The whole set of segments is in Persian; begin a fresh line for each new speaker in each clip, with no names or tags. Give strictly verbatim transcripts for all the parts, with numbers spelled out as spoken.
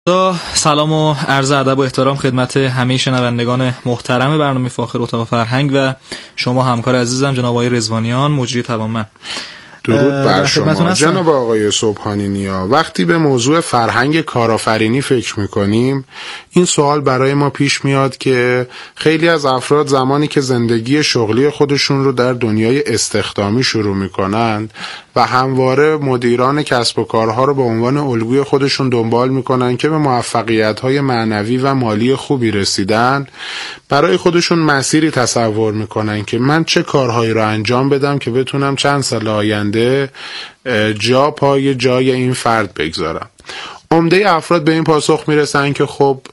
سلام و عرض ادب و احترام خدمت همه شنوندگان محترم برنامه فاخر اتاق فرهنگ و شما همکار عزیزم جناب آقای رضوانیان مجری توانمند.
درود بر شما جناب آقای سبحانی نیا. وقتی به موضوع فرهنگ کارآفرینی فکر میکنیم این سوال برای ما پیش میاد که خیلی از افراد زمانی که زندگی شغلی خودشون رو در دنیای استخدامی شروع میکنند و همواره مدیران کسب و کارها رو به عنوان الگوی خودشون دنبال میکنن که به موفقیت‌های معنوی و مالی خوبی رسیدن، برای خودشون مسیری تصور میکنن که من چه کارهایی رو انجام بدم که بتونم چند سال آینده جا پای جای این فرد بگذارم. عمده افراد به این پاسخ میرسن که خب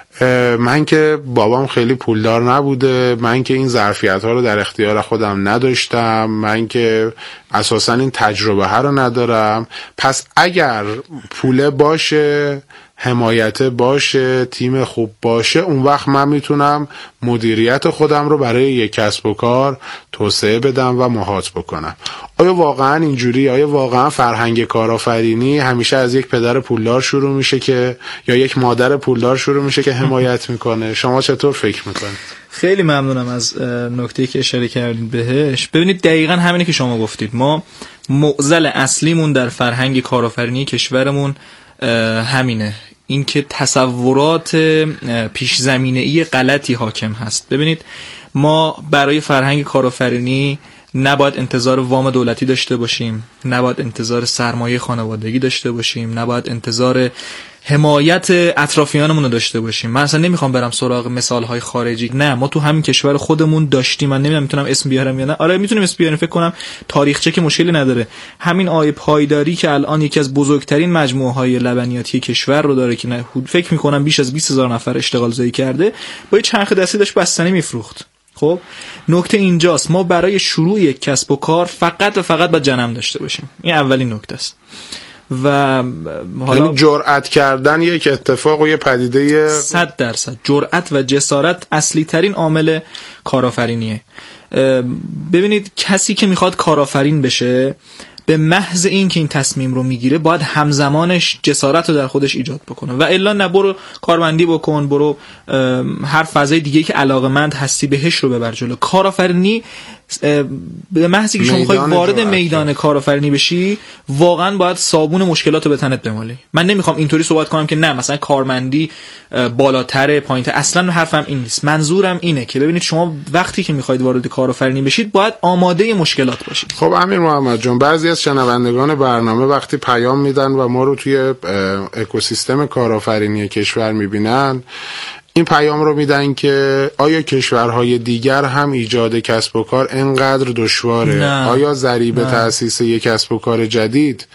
من که بابام خیلی پولدار نبوده، من که این ظرفیت ها رو در اختیار خودم نداشتم، من که اساسا این تجربه ها رو ندارم، پس اگر پول باشه، حمایت باشه، تیم خوب باشه، اون وقت من میتونم مدیریت خودم رو برای یک کسب و کار توسعه بدم و مهات بکنم. آیا واقعا اینجوری؟ آیا واقعا فرهنگ کارآفرینی همیشه از یک پدر پولدار شروع میشه که یا یک مادر پولدار شروع میشه که حمایت میکنه؟ شما چطور فکر میکنید؟
خیلی ممنونم از نکته‌ای که اشاره کردید بهش. ببینید دقیقاً همینی که شما گفتید. ما معضل اصلیمون در فرهنگ کارآفرینی کشورمون همینه، اینکه تصورات پیش زمینه‌ای غلطی حاکم هست. ببینید ما برای فرهنگ کارآفرینی نباید انتظار وام دولتی داشته باشیم، نباید انتظار سرمایه خانوادگی داشته باشیم، نباید انتظار حمایت اطرافیانمون رو داشته باشیم. من اصلا نمیخوام برم سراغ مثالهای خارجی، نه، ما تو همین کشور خودمون داشتیم. من نمیدونم میتونم اسم بیارم یا نه. آره میتونیم اسم بیاریم، فکر کنم تاریخچه که مشکلی نداره. همین آی پایداری که الان یکی از بزرگترین مجموعه های لبنیاتی کشور رو داره که نه فکر میکنم بیش از بیست هزار نفر اشتغال زایی کرده، با چرخ دستی داشت بستنی میفروخت. خب نکته اینجاست، ما برای شروع یک کسب و کار فقط و فقط باید جنم داشته باشیم. این اولین نکته است. و
حالا جرأت کردن یک اتفاق و یه پدیده
صد درصد جرأت و جسارت اصلی ترین عامل کارآفرینیه. ببینید کسی که میخواد کارآفرین بشه به محض این که این تصمیم رو میگیره باید همزمانش جسارت رو در خودش ایجاد بکنه و الا نه برو کارمندی بکن، برو هر فضای دیگه که علاقه‌مند هستی بهش رو ببر جلو. کارآفرینی به محضی که شما میخوای وارد میدان کارآفرینی بشی واقعا باید صابون مشکلات رو به تنت بمالی. من نمیخوام اینطوری صحبت کنم که نه مثلا کارمندی بالاتر پایینتر، اصلا حرفم این نیست. منظورم اینه که ببینید شما وقتی که میخواید وارد کارآفرینی بشید باید آماده مشکلات باشید.
خب امیر محمد جان، بعضی از شنوندگان برنامه وقتی پیام میدن و ما رو توی اکوسیستم کارآفرینی کشور میبینن، این پیام رو میدن که آیا کشورهای دیگر هم ایجاد کسب و کار انقدر دشواره؟ نه. آیا ضریب تأسیس یک کسب و کار جدید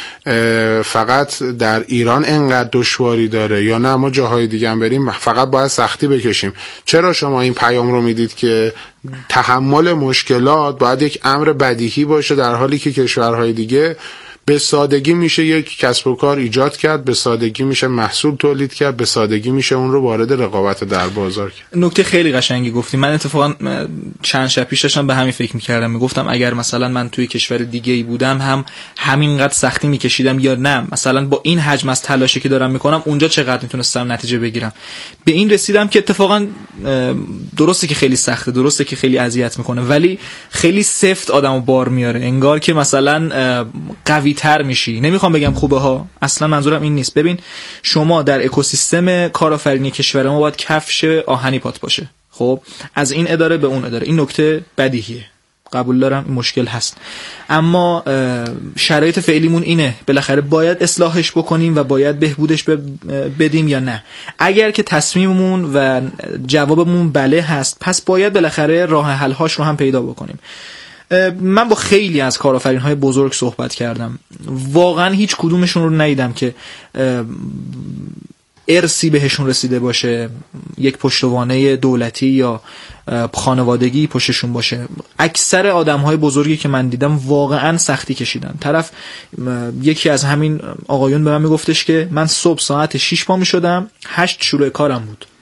فقط در ایران انقدر دشواری داره یا نه ما جاهای دیگه هم بریم فقط باید سختی بکشیم؟ چرا شما این پیام رو میدید که تحمل مشکلات باید یک امر بدیهی باشه، در حالی که کشورهای دیگه به سادگی میشه یک کسب و کار ایجاد کرد، به سادگی میشه محصول تولید کرد، به سادگی میشه اون رو وارد رقابت در بازار کرد؟
نکته خیلی قشنگی گفتی. من اتفاقا چند شب پیش داشتم به همین فکر میکردم، میگفتم اگر مثلا من توی کشور دیگه ای بودم هم همینقدر سختی میکشیدم یا نه مثلا با این حجم از تلاشی که دارم میکنم اونجا چقدر میتونستم نتیجه بگیرم. به این رسیدم که اتفاقا درسته که خیلی سخته، درسته که خیلی اذیت میکنه، ولی خیلی سفت آدمو بار میاره، انگار که مثلا قوی تر میشی. نمیخوام بگم خوبه ها، اصلا منظورم این نیست. ببین شما در اکوسیستم کارآفرینی کشور ما باید کفش آهنی پات باشه. خب از این اداره به اون اداره، این نکته بدیهیه، قبول دارم این مشکل هست، اما شرایط فعلیمون اینه، بالاخره باید اصلاحش بکنیم و باید بهبودش بدیم یا نه؟ اگر که تصمیممون و جوابمون بله هست، پس باید بالاخره راه حل هاش رو هم پیدا بکنیم. من با خیلی از کارآفرین‌های بزرگ صحبت کردم، واقعا هیچ کدومشون رو ندیدم که ارثی بهشون رسیده باشه، یک پشتوانه دولتی یا خانوادگی پشتشون باشه. اکثر آدم‌های بزرگی که من دیدم واقعا سختی کشیدن. طرف یکی از همین آقایون به من میگفتش که من صبح ساعت شش پا میشدم، هشت شروع کارم بود.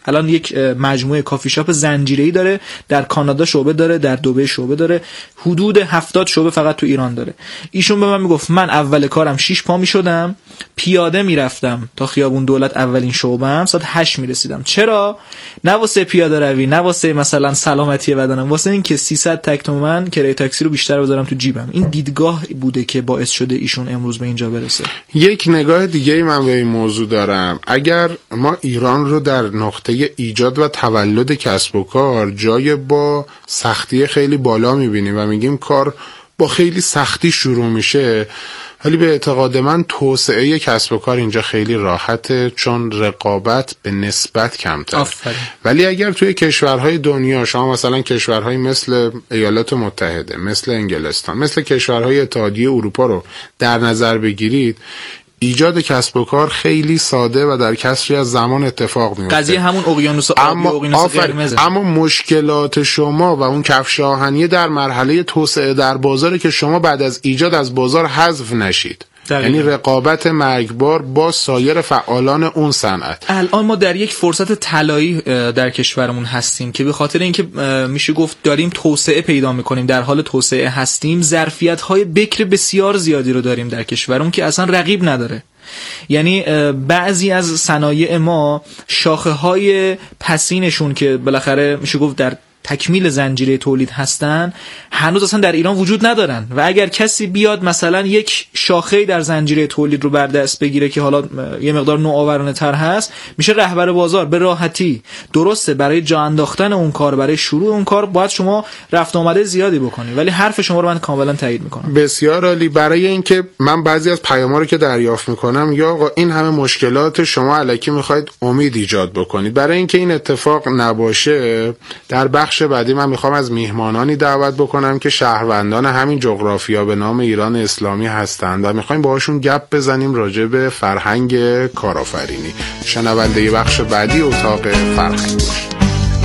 الان یک مجموعه کافی شاپ زنجیره‌ای داره، در کانادا شعبه داره، در دبی شعبه داره، حدود هفتاد شعبه فقط تو ایران داره. ایشون به من میگفت من اول کارم شش پا میشدم پیاده میرفتم تا خیابون دولت اولین شعبه‌ام، ساعت هشت میرسیدم. چرا؟ نه واسه پیاده روی، نه واسه مثلا سلامتی بدنم، واسه اینکه سیصد تک تومن کرایه تاکسی رو بیشتر بذارم تو جیبم. این دیدگاه بوده که باعث شده ایشون امروز به اینجا برسه.
یک نگاه دیگه من به این موضوع دارم. اگر ما ایران رو در نقطه ایجاد و تولد کسب و کار جای با سختی خیلی بالا میبینیم و میگیم کار با خیلی سختی شروع میشه، ولی به اعتقاد من توسعه کسب و کار اینجا خیلی راحته، چون رقابت به نسبت کمتر. ولی اگر توی کشورهای دنیا شما مثلا کشورهای مثل ایالات متحده، مثل انگلستان، مثل کشورهای اتحادیه اروپا رو در نظر بگیرید، ایجاد کسب و کار خیلی ساده و در کسری از زمان اتفاق میفته.
قضیه همون اقیانوس آبی، اقیانوس قرمز.
اما مشکلات شما و اون کفش آهنی در مرحله توسعه در بازاره که شما بعد از ایجاد از بازار حذف نشید. یعنی رقابت مرگبار با سایر فعالان اون صنعت.
الان ما در یک فرصت طلایی در کشورمون هستیم که به خاطر اینکه میشه گفت داریم توسعه پیدا میکنیم، در حال توسعه هستیم، ظرفیت‌های بکر بسیار زیادی رو داریم در کشورمون که اصلا رقیب نداره. یعنی بعضی از صنایع ما شاخه‌های پسینشون که بالاخره میشه گفت در تکمیل زنجیره تولید هستن هنوز اصلا در ایران وجود ندارن و اگر کسی بیاد مثلا یک شاخه‌ای در زنجیره تولید رو بر دست بگیره که حالا یه مقدار نوآورانه تر هست، میشه رهبر بازار به راحتی. درسته برای جا انداختن اون کار، برای شروع اون کار باید شما رفت آمده زیادی بکنی، ولی حرف شما رو من کاملا تایید میکنم.
بسیار عالی. برای اینکه من بعضی از پیاما رو که دریافت میکنم یا آقا این همه مشکلات شما الکی میخواید امید ایجاد بکنید، برای اینکه این اتفاق نباشه در بخش بعدی من میخوام از میهمانانی دعوت بکنم که شهروندان همین جغرافیا به نام ایران اسلامی هستند و میخوایم باهاشون گپ بزنیم راجع به فرهنگ کارآفرینی. شنونده بخش بعدی اتاق فرهنگ باشید.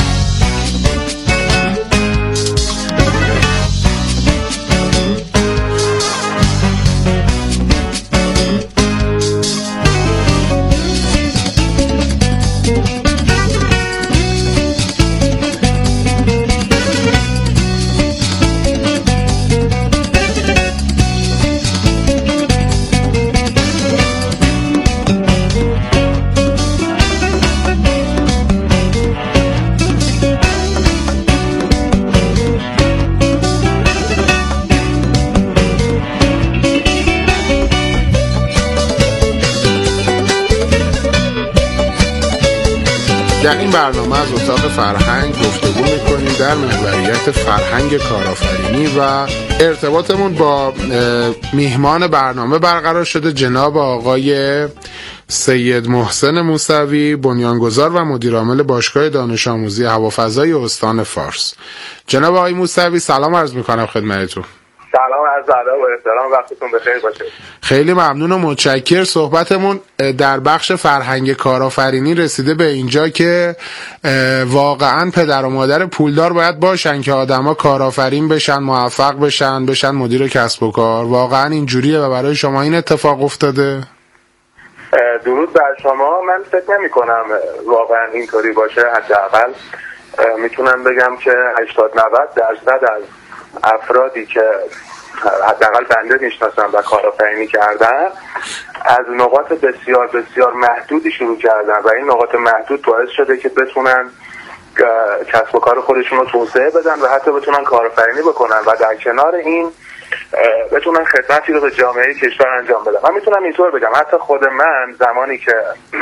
در این برنامه از اتاق فرهنگ گفتگو میکنیم در محوریت فرهنگ کارآفرینی و ارتباطمون با میهمان برنامه برقرار شده جناب آقای سید محسن موسوی، بنیانگذار و مدیرعامل باشگاه دانش آموزی هوافضای استان فارس. جناب آقای موسوی سلام عرض میکنم خدمتتون.
سلام، عرض ادب و احترام، وقتتون بخیر باشه.
خیلی ممنون و متشکر. صحبتمون در بخش فرهنگ کارآفرینی رسیده به اینجا که واقعا پدر و مادر پولدار باید باشن که آدما کارآفرین بشن، موفق بشن، بشن مدیر کسب و کار. واقعا اینجوریه و برای شما این اتفاق افتاده؟
درود بر شما. من فکر نمی کنم واقعا اینطوری باشه. حداقل میتونم بگم که هشتاد نود درصد از افرادی که حداقل بنده میشناسم و کارآفرینی کردن از نقاط بسیار بسیار محدودی شروع کردن و این نقاط محدود باعث شده که بتونن کسب و کار خودشون رو توسعه بدن و حتی بتونن کارآفرینی بکنن و در کنار این بتونن خدمتی رو به جامعه کشور انجام بدن. من میتونم اینطور بگم حتی خود من زمانی که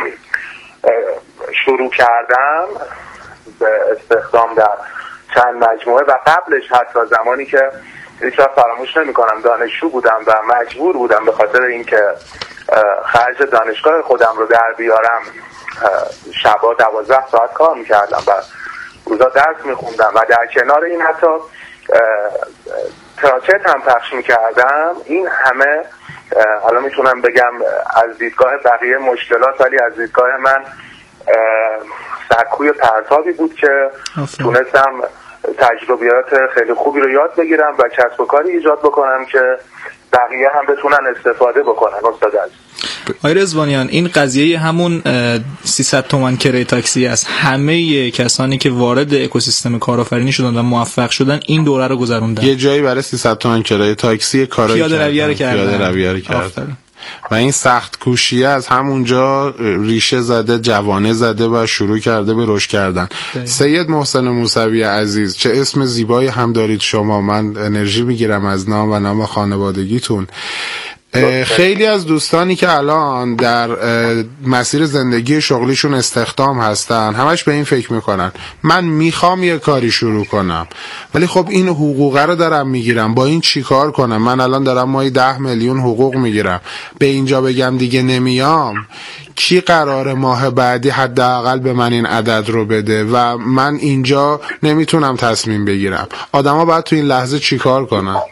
شروع کردم به استخدام در چند مجموعه و قبلش حتی زمانی که هیچ وقت فراموش نمی‌کنم دانشجو بودم و مجبور بودم به خاطر اینکه خرج دانشگاه خودم رو در بیارم شبا دوازده ساعت کار می‌کردم و روزا درس می‌خوندم و در کنار این حتی تراچت هم پخش می‌کردم. این همه حالا میتونم بگم از دیدگاه بقیه مشکلات، ولی از دیدگاه من سکوی پرتابی بود که تونستم تجربیات خیلی خوبی رو یاد بگیرم و کسب و کاری ایجاد بکنم که بقیه هم بتونن استفاده بکنن. استاد عزیز
آقای رضوانیان، این قضیه همون سیصد تومان کرایه تاکسی است. همه کسانی که وارد اکوسیستم کارآفرینی شدن و موفق شدن این دوره رو گذروندن.
یه جایی برای سیصد تومان کرایه تاکسی کارایی
پیاده رویه رو کردن.
پیاده رویه رو کردن. و این سخت کوشیه از همونجا ریشه زده، جوانه زده و شروع کرده به رشد کردن. ده. سید محسن موسوی عزیز، چه اسم زیبایی هم دارید شما. من انرژی میگیرم از نام و نام خانوادگیتون. خیلی از دوستانی که الان در مسیر زندگی شغلیشون استخدام هستن همش به این فکر میکنن من میخوام یه کاری شروع کنم، ولی خب این حقوقه رو دارم میگیرم، با این چی کار کنم؟ من الان دارم ماهی ده میلیون حقوق میگیرم، به اینجا بگم دیگه نمیام، کی قرار ماه بعدی حداقل به من این عدد رو بده و من اینجا نمیتونم تصمیم بگیرم. آدما باید تو این لحظه چی کار کنن؟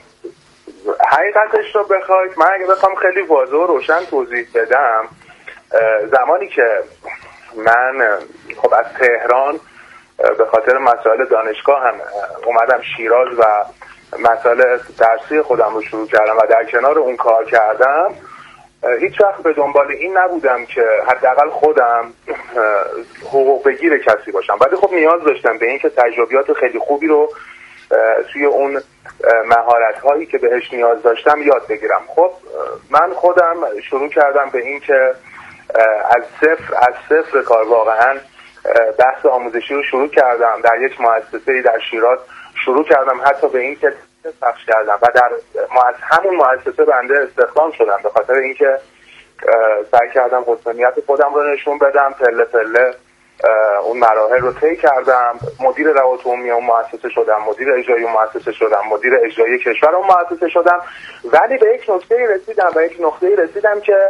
حقیقتش رو بخواید، من اگه بخوام خیلی واضح و روشن توضیح بدم، زمانی که من خب از تهران به خاطر مسائل دانشگاه هم اومدم شیراز و مسائل درسی خودم رو شروع کردم و در کنار اون کار کردم، هیچ وقت به دنبال این نبودم که حداقل خودم حقوق بگیر کسی باشم، ولی خب نیاز داشتم به این که تجربیات خیلی خوبی رو توی اون مهارت هایی که بهش نیاز داشتم یاد بگیرم. خب من خودم شروع کردم به این که از صفر از صفر کار واقعا بحث آموزشی رو شروع کردم. در یک مؤسسه‌ای در شیراز شروع کردم، حتی به این که پخش کردم و در همون مؤسسه بنده استخدام شدم به خاطر اینکه سعی کردم قدرت خودم رو نشون بدم. پله پله اون مراحل رو طی کردم، مدیر روابط عمومی اون مؤسسه شدم، مدیر اجرایی اون مؤسسه شدم، مدیر اجرایی کشور اون مؤسسه شدم، ولی به یک نقطه‌ای رسیدم و یک نقطه‌ای رسیدم که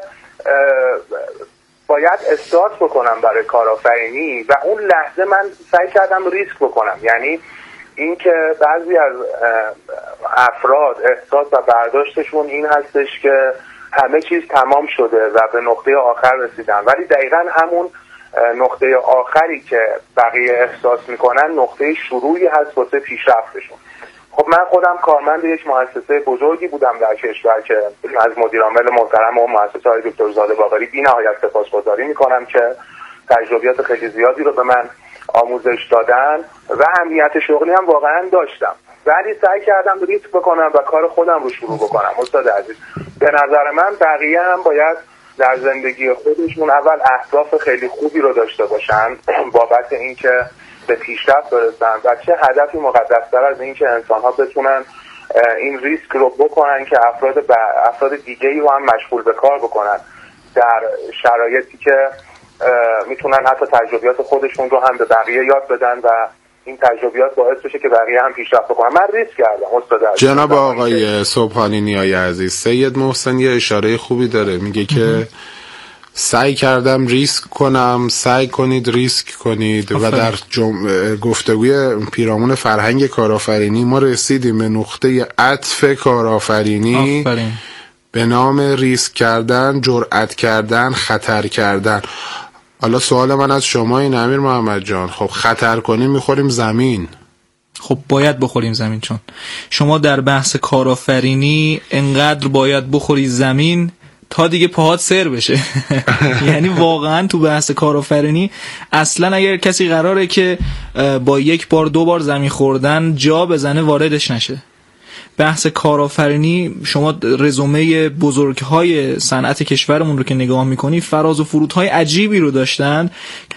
باید استارت بکنم برای کارآفرینی و اون لحظه من سعی کردم ریسک بکنم. یعنی اینکه بعضی از افراد احساس و برداشتشون این هستش که همه چیز تمام شده و به نقطه آخر رسیدن، ولی دقیقاً همون نقطه آخری که بقیه احساس میکنن نقطه شروعی هست واسه پیشرفتشون. خب من خودم کارمند یک مؤسسه بزرگی بودم در کشور که از مدیر عامل محترم اون مؤسسه های دکتر زاده باقری بی‌نهایت سپاسگزاری میکنم که تجربیات خیلی زیادی رو به من آموزش دادن و اهمیت شغلی هم واقعا داشتم، ولی سعی کردم ریسک بکنم و کار خودم رو شروع بکنم. استاد عزیز، به نظر من بقیه هم باید در زندگی خودشون اول اهداف خیلی خوبی رو داشته باشن بابت اینکه به پیشرفت برسن و چه هدفی مقدس‌تر از این که انسان‌ها بتونن این ریسک رو بکنن که افراد ب... افراد دیگه‌ای رو هم مشغول به کار بکنن در شرایطی که میتونن حتی تجربیات خودشون رو هم به بقیه یاد بدن و این تجربیات باعث بشه که بقیه هم پیشرفت بکنن. من ریسک کردم استاد عزیز.
جناب آقای سبحانی نیای عزیز، سید محسن یه اشاره خوبی داره، میگه که سعی کردم ریسک کنم، سعی کنید ریسک کنید آفرین. و در جم... گفتگوی پیرامون فرهنگ کارآفرینی ما رسیدیم به نقطه عطف کارآفرینی آفرین. به نام ریسک کردن، جرأت کردن، خطر کردن. حالا سوال من از شما این امیر محمد جان، خب خطر کنیم میخوریم زمین.
خب باید بخوریم زمین، چون شما در بحث کارآفرینی انقدر باید بخوری زمین تا دیگه پاهات سر بشه. یعنی واقعا تو بحث کارآفرینی اصلا اگر کسی قراره که با یک بار دو بار زمین خوردن جا بزنه واردش نشه. بحث کارآفرینی، شما رزومه بزرگهای صنعت کشورمون رو که نگاه میکنی فراز و فرودهای عجیبی رو داشتن.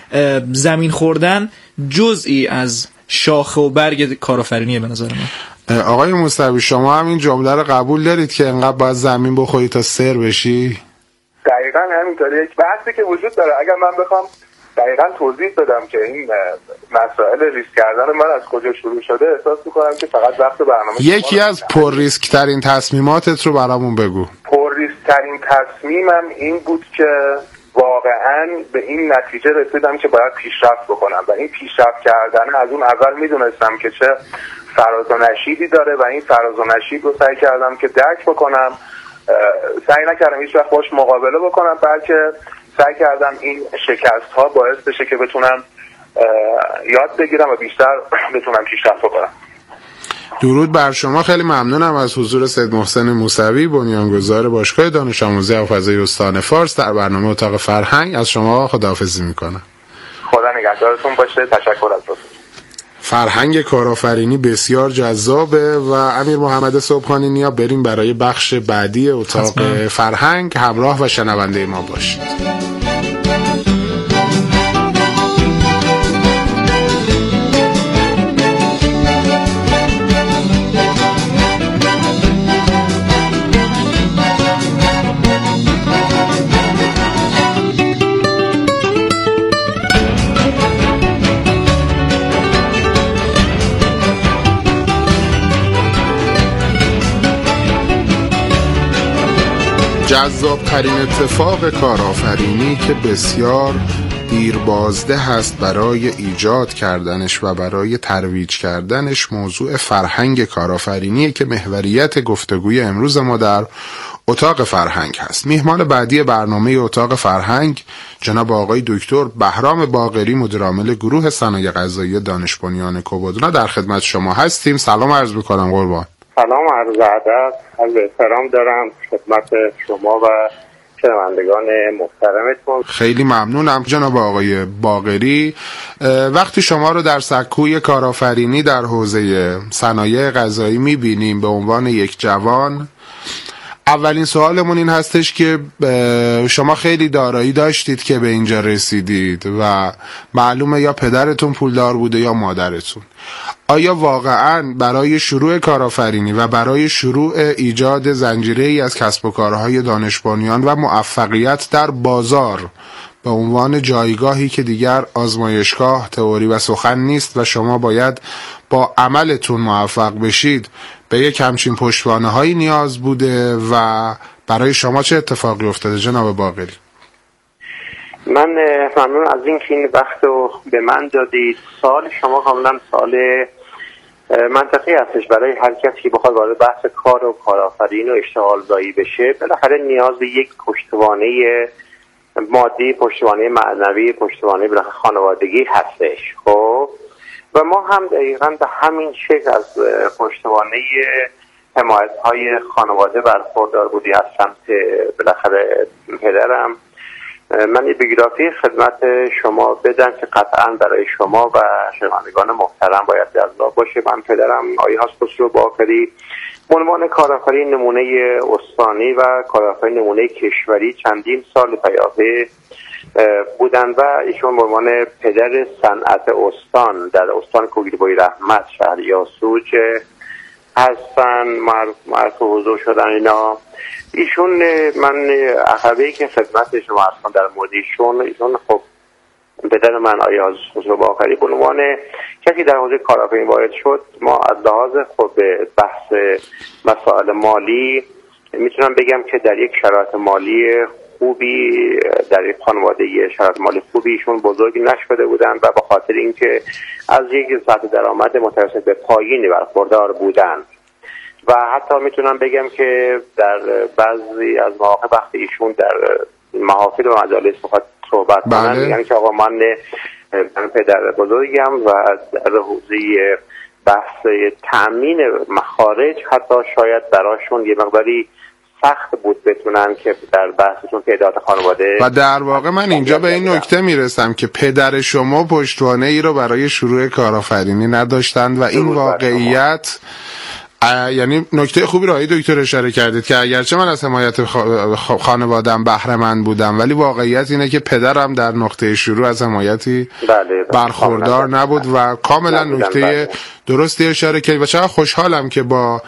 زمین خوردن جزئی از شاخه و برگ کارآفرینیه به نظر من.
آقای موسوی، شما هم این جمله رو قبول دارید که انقدر باید زمین بخوری تا سر بشی؟
دقیقاً همینطوره. یک بحثی که وجود داره، اگر من بخوام دقیقاً توضیح بدم که این مسائل ریسک کردن من از کجا شروع شده، احساس می‌کنم که فقط وقت برنامه.
یکی از پر ریسک ترین تصمیماتت رو برامون بگو.
پر ریسک ترین تصمیمم این بود که واقعاً به این نتیجه رسیدم که باید پیشرفت بکنم و این پیشرفت کردن از اون اول میدونستم که چه فراز و نشیبی داره و این فراز و نشیب رو سعی کردم که درک بکنم. سعی نکردم هیچ وقت باش مقابله بکنم، بلکه سعی کردم این شکست ها باعث بشه که بتونم یاد بگیرم و بیشتر بتونم پیشرفت بکنم.
درود بر شما. خیلی ممنونم از حضور سید محسن موسوی، بنیانگذار باشگاه دانش آموزی حافظه استان فارس در برنامه اتاق فرهنگ. از شما خداحافظی میکنم.
خدا نگهدارتون باشه. تشکر از لطفتون.
فرهنگ کارآفرینی بسیار جذابه و امیر محمد صبحانی نیا بریم برای بخش بعدی اتاق حتما. فرهنگ همراه و شنونده ما باشید. جذاب‌ترین اتفاق کارآفرینی که بسیار دیربازده هست برای ایجاد کردنش و برای ترویج کردنش موضوع فرهنگ کارآفرینی که محوریت گفتگوی امروز ما در اتاق فرهنگ هست. میهمان بعدی برنامه اتاق فرهنگ جناب آقای دکتر بهرام باقری، مدیرعامل گروه صنایع غذایی دانش بنیان کبودنا در خدمت شما هستیم. سلام عرض می‌کنم قربان.
سلام، عرض ادب، عرض احترام دارم خدمت شما و شنوندگان محترمتون.
خیلی ممنونم جناب آقای باقری. وقتی شما رو در سکوی کارآفرینی در حوزه صنایع غذایی می‌بینیم به عنوان یک جوان، اولین سوالمون این هستش که شما خیلی دارایی داشتید که به اینجا رسیدید و معلومه یا پدرتون پولدار بوده یا مادرتون. آیا واقعاً برای شروع کارآفرینی و برای شروع ایجاد زنجیره‌ای از کسب و کارهای دانش بنیان و موفقیت در بازار به عنوان جایگاهی که دیگر آزمایشگاه، تئوری و سخن نیست و شما باید با عملتون موفق بشید، به یک همچین پشتوانه‌هایی نیاز بوده و برای شما چه اتفاقی افتاده جناب باقری؟
من ممنون از این که این وقت رو به من دادید. سوال شما کاملا سوال منطقی هستش. برای هر کسی که بخواد وارد بحث کار و کارآفرین و اشتغال زایی بشه، بالاخره نیاز به یک پشتوانه مادی، پشتوانه معنوی، پشتوانه بالاخره خانوادگی هستش. خب و ما هم دقیقاً به همین شکل از پشتوانه حمایت‌های خانواده برخوردار بودی از سمت بالاخره پدرم. من یه بیوگرافی خدمت شما بدم که قطعاً برای شما و شنوندگان محترم باید جذاب باشه. من پدرم آقای خسرو باقری به عنوان کارآفرین نمونه استانی و کارآفرین نمونه کشوری چندین سال پیاپی بودن و ایشون به عنوان پدر صنعت استان در استان کوهگیربوی رحمت شهر یاسوج هستن، معروف حضور شدن اینا. ایشون من عقبه‌ای که خدمت شما هستم در مورد ایشون، ایشون خب پدر من آقای خسرو باقری به عنوان کسی در حوزه کارآفرینی وارد شد. ما از لحاظ خب بحث مسائل مالی میتونم بگم که در یک شرایط مالی خوبی، در یک خانواده شرایط مالی خوبی ایشون بزرگی نشده بودن و به خاطر اینکه از یک سطح درآمد متوسط به پایینی برخوردار بودن و حتی میتونم بگم که در بعضی از مواقع وقتی ایشون در محافل و مجالس بخواد صحبت کنن میگن که آقا من من پدر بزرگم و در حوزه بحث تأمین مخارج حتی شاید براشون یه مقداری سخت بود بتونن که در بحثشون تعداد خانواده.
و در واقع من اینجا به این نکته میرسم که پدر شما پشتوانه ای رو برای شروع کارآفرینی نداشتند و این واقعیت یعنی نکته خوبی رو آقای دکتر اشاره کردید که اگرچه من از حمایت خانواده‌ام بهره مند بودم ولی واقعیت اینه که پدرم در نقطه شروع از حمایتی بله برخوردار نبود و کاملا نکته درستی اشاره کردید و چقدر خوشحالم که با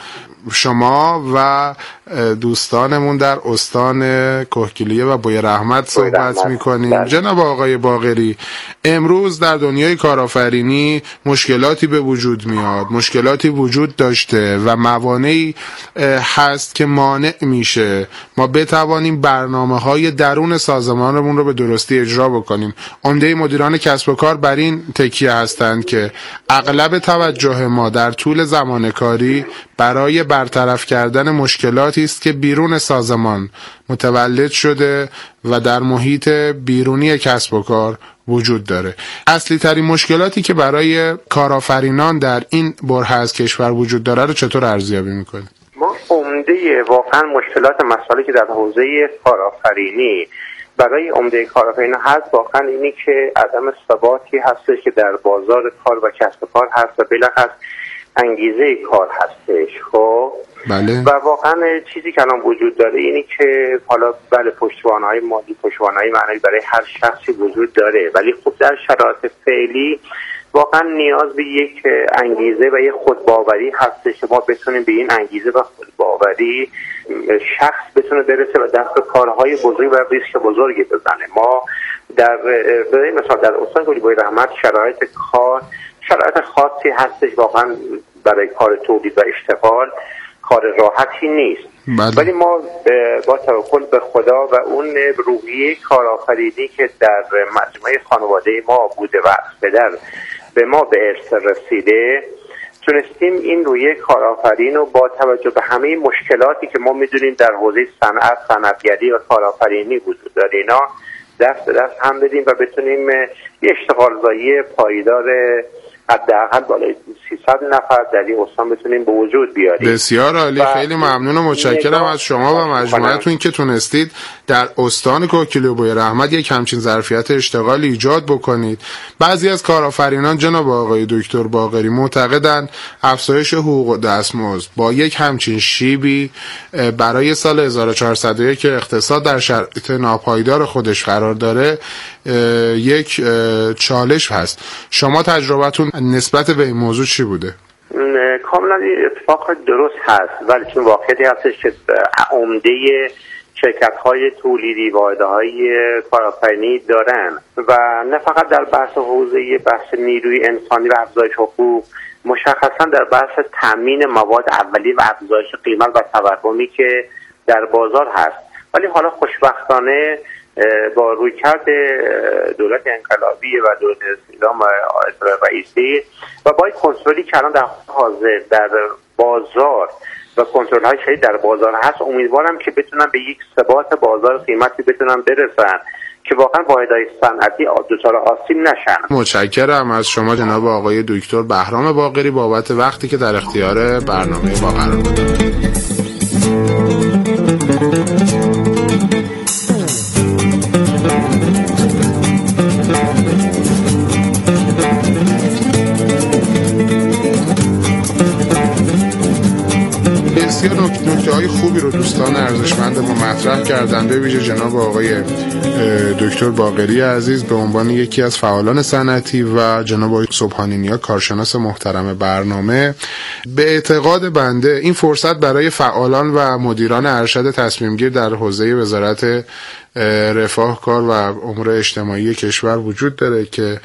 شما و دوستانمون در استان کهگیلویه و بوی رحمت صحبت میکنیم. جناب آقای باقری، امروز در دنیای کارآفرینی مشکلاتی به وجود میاد، مشکلاتی وجود داشته و موانعی هست که مانع میشه ما بتوانیم برنامه‌های درون سازمانمون رو به درستی اجرا بکنیم. عمده مدیران کسب و کار بر این تکیه هستند که اغلب توجه ما در طول زمان کاری برای برطرف کردن مشکلاتی است که بیرون سازمان متولد شده و در محیط بیرونی کسب و کار وجود داره. اصلی ترین مشکلاتی که برای کارآفرینان در این بره از کشور وجود داره رو چطور ارزیابی میکنید؟
ما عمده واقعا مشکلات مسائلی که در حوزه کارآفرینی برای عمده کارآفرینان هست واقعا اینی که عدم ثباتی هستش که در بازار کار و کسب و کار هست و بالاخره انگیزه کار هستش. خب
بله.
و واقعا چیزی که الان وجود داره اینی که حالا بله پشتوانه‌های مالی، پشتوانه‌های معنوی برای هر شخصی وجود داره، ولی خب در شرایط فعلی واقعا نیاز به یک انگیزه و یک خودباوری هستش که ما بتونیم به این انگیزه و خودباوری شخص بتونه برسه و دست کارهای بزرگ و ریسک بزرگی بزنه. ما در مثلا در استان گلیبوی رحمت شرایط کار شرایط خاصی هستش واقعا برای کار تولید و اشتغال کار راحتی نیست.
بله.
ولی ما با توکل به خدا و اون روحیه کارآفرینی که در مجموعه خانواده ما بوده و پدر به ما به ارث رسیده تونستیم این روحیه کارآفرین رو با توجه به همه مشکلاتی که ما میدونیم در حوزه صنعت، صنعتگری و کارآفرینی وجود داره اینا دست به دست هم بدیم و بتونیم یه اشتغالزایی پایدار حداقل بالای سیصد نفر در این استان بتونیم به وجود بیاریم.
بسیار عالی، خیلی ممنون و متشکرم از شما و مجموعتون که تونستید در استان کوکیلوبوی رحمت یک همچین ظرفیت اشتغال ایجاد بکنید. بعضی از کارآفرینان جناب آقای دکتر باقری معتقدند افزایش حقوق دستمزد با یک همچین شیبی برای سال هزار و چهارصد و یک که اقتصاد در شرایط ناپایدار خودش قرار داره یک چالش هست. شما تجربتون نسبت به این موضوع چی بوده؟
کاملا اتفاق درست هست، ولی چون واقعیتی هستش که عمده شرکت‌های تولیدی واحدهای کارآفرینی دارن و نه فقط در بحث حوزه بحث نیروی انسانی و افزایش حقوق، مشخصا در بحث تامین مواد اولیه و افزایش قیمت و تورمی که در بازار هست. ولی حالا خوشبختانه با رویکرد دولت انقلابی و دولت اسلام و رئیسی و با کنترلی که الان در حاضر در بازار و کنترل های شدید در بازار هست، امیدوارم که بتونن به یک ثبات بازار قیمتی بتونن برسن که واقعا واحدهای صنعتی دچار آسیب نشن.
متشکرم از شما جناب آقای دکتر بهرام باقری بابت وقتی که در اختیار برنامه ما قرار دادید. بسیار نکته‌های خوبی رو دوستان ارزشمند ما مطرح کردن، به ویژه جناب آقای دکتر باقری عزیز به عنوان یکی از فعالان صنعتی و جناب آقای سبحانی نیا کارشناس محترم برنامه. به اعتقاد بنده این فرصت برای فعالان و مدیران ارشد تصمیم گیر در حوزه وزارت رفاه کار و امور اجتماعی کشور وجود داره که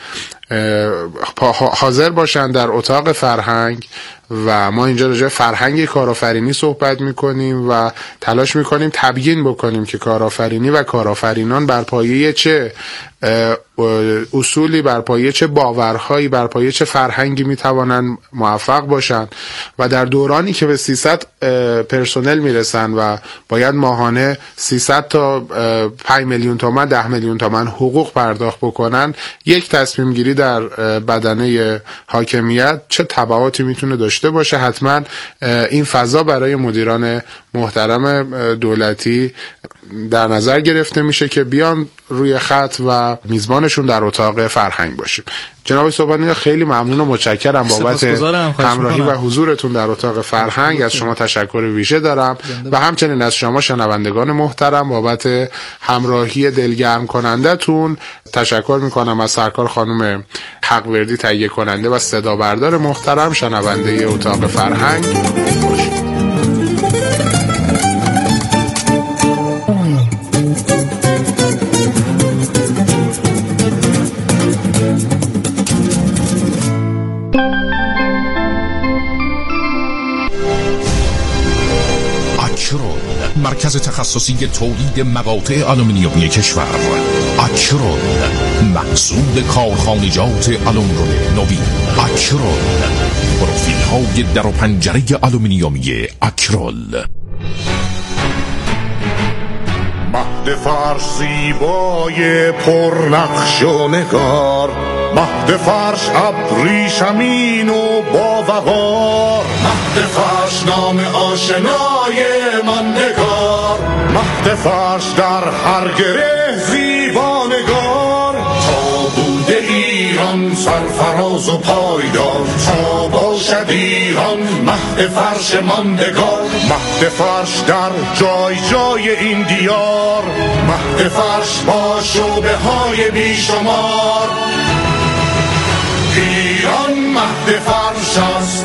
حاضر باشن در اتاق فرهنگ و ما اینجا راجع به فرهنگ کارآفرینی صحبت میکنیم و تلاش میکنیم تبیین بکنیم که کارآفرینی و کارآفرینان بر پایه چه اصولی، بر پایه چه باورهایی، بر پایه چه فرهنگی میتوانن موفق باشن و در دورانی که به سیصد پرسنل میرسن و باید ماهانه سیصد تا پنج میلیون تومان، ده میلیون تومان حقوق پرداخت بکنن، یک تصمیم گیری در بدنه حاکمیت چه تبعاتی میتونه داشته باشه. حتما این فضا برای مدیران محترم دولتی در نظر گرفته میشه که بیان روی خط و میزبانشون در اتاق فرهنگ باشیم. جناب سبحانی خیلی ممنون و متشکرم بابت همراهی و حضورتون در اتاق فرهنگ. از شما تشکر ویژه دارم و همچنین از شما شنوندگان محترم بابت همراهی دلگرم کننده تون تشکر میکنم. از سرکار خانم حقوردی تهیه کننده و صدا بردار محترم شنونده اتاق فرهنگ باشید.
مرکز تخصصی تولید مقاطع آلومینیومی کشور. اکرون، محصول کارخانجات آلومینیوم نوین. اکرون، پروفیل های در و پنجره آلومینیومی اکرول.
مهد فرش زیبای پرنقش و نگار، مهد فرش ابریشمین و باوقار، مهد فرش نام آشنای من نگار، مهد فرش در هر گره زیبانگار، تا بوده ایران سرفراز و پایدار، تا باشد ایران مهد فرش ماندگار، مهد فرش در جای جای این دیار، مهد فرش با شعبه های بیشمار، ایران مهد فرش است.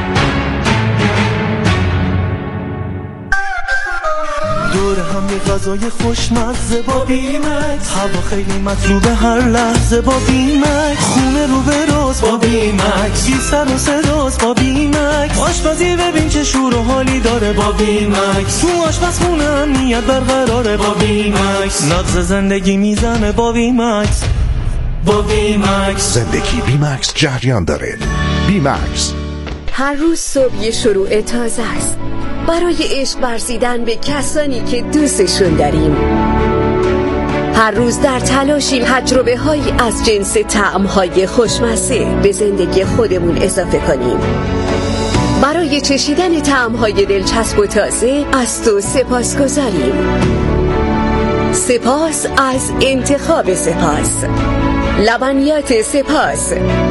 دور هم یه غذای خوشمزه با بیمکس، هوا خیلی مطلوبه هر لحظه با بیمکس، خونه رو به راست با بیمکس، بی سر و صداست با بیمکس، آشپزی ببین چه شور و حالی داره با بیمکس، تو آشپزخونه امنیت برقراره با بیمکس، نبض زندگی میزنه با بیمکس، با بیمکس
زندگی بیمکس جریان داره. بیمکس
هر روز صبح یه شروع تازه است برای عشق ورزیدن به کسانی که دوستشون داریم. هر روز در تلاشیم تجربه هایی از جنس طعم های خوشمزه به زندگی خودمون اضافه کنیم. برای چشیدن طعم های دلچسب و تازه از تو سپاس گذاریم. سپاس از انتخاب سپاس. لبنیات سپاس.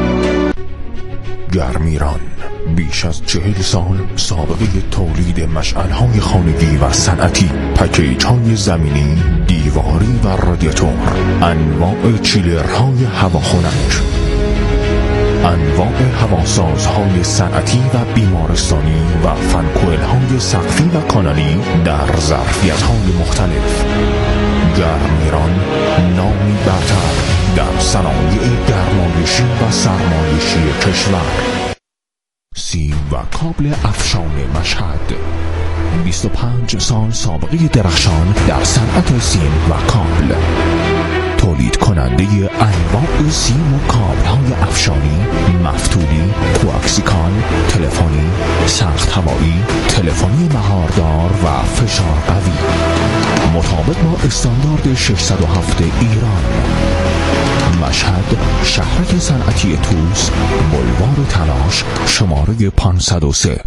گرمیران بیش از چهل سال سابقه تولید مشعل‌های خانگی و صنعتی، پکیج‌های زمینی، دیواری و رادیاتور، انواع چیلرهای هواخنک، انواع هواسازهای صنعتی و بیمارستانی و فنکوئل‌های سقفی و کانالی در ظرفیت‌های مختلف. گرمیران، نامی برتر در صنایع گرمایشی و سرمایشی کشور. سیم و کابل افشان مشهد، بیست و پنج سال سابقه درخشان در صنعت سیم و کابل. تولید کننده انواع سیم و کابل های افشانی، مفتولی، کوآکسیکال، تلفنی، سخت هوایی، تلفنی مهاردار و فشار قوی، مطابق با استاندارد ششصد و هفت ایران. مشهد، شهرک صنعتی توس، بلوار تلاش، شماره پانصد و سه.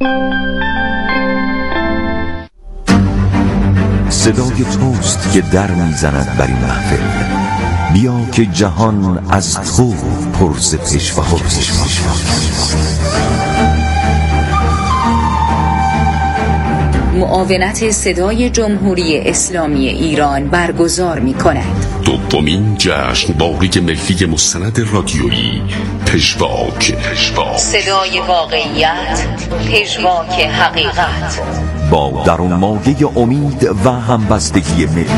صدای توست که در میزند بر این محفل، بیا که جهان از تو پرز پیشوا.
معاونت صدای جمهوری اسلامی ایران برگزار می کند
دومین جشنواره ملی مستند رادیویی پژواک.
صدای واقعیت، پژواک حقیقت،
با درونمایه امید و همبستگی ملی.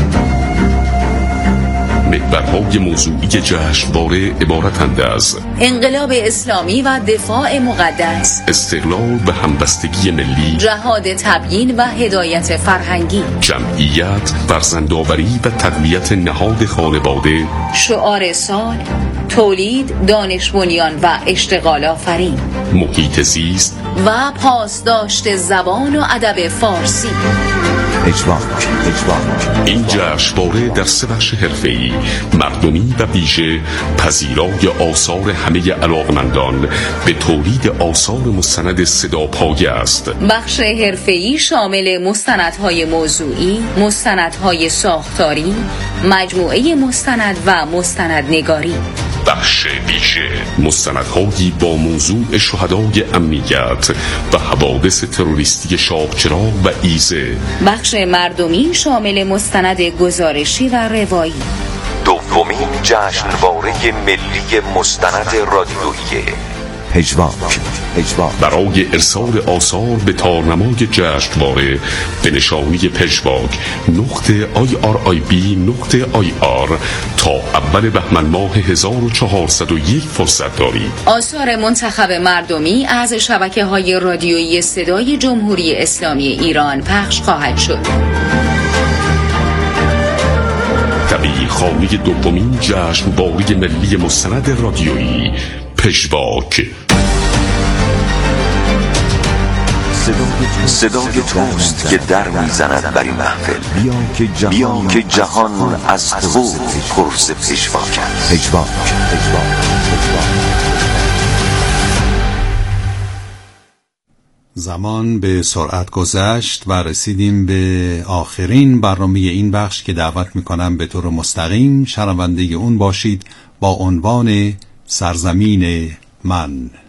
محورهای موضوعی جشنواره عبارتند از
انقلاب اسلامی و دفاع مقدس،
استقلال و همبستگی ملی،
جهاد تبیین و هدایت فرهنگی،
جمعیت، فرزندآوری و تقویت نهاد خانواده،
شعار سال، تولید، دانش بنیان و اشتغال آفرین،
محیط زیست
و پاسداشت زبان و ادب فارسی.
پژواک.
این جشنواره در سه بخش حرفه‌ای، مردمی و ویژه، پذیرای آثار همه علاقمندان به تولید آثار مستند صداپایه است.
بخش حرفه‌ای شامل مستندهای موضوعی، مستندهای ساختاری، مجموعه مستند و مستندنگاری.
بخش ویژه، مستندهایی با موضوع شهدای امنیت و حوادث تروریستی شاهچراغ و ایزه.
بخش مردمی شامل مستند گزارشی و روایی.
دومین جشنواره ملی مستند رادیویی پژواک.
برای ارسال آثار به تارنمای جشنواره به نشانی پژواک نقطه آی آر آی بی نقطه آی آر تا اول بهمن ماه هزار و چهارصد و یک فرصت دارید.
آثار منتخب مردمی از شبکه‌های رادیویی صدای جمهوری اسلامی ایران پخش خواهد شد.
دبیر خانه دومین جشنواره ملی مستند رادیویی پژواک.
صدای توست که در میزند بر این محفل. بیا که جهان, بیا که جهان از تو پرس پژواک است. پژواک.
زمان به سرعت گذشت و رسیدیم به آخرین برنامه این بخش که دعوت میکنم به طور مستقیم شنونده اون باشید با عنوان سرزمین من.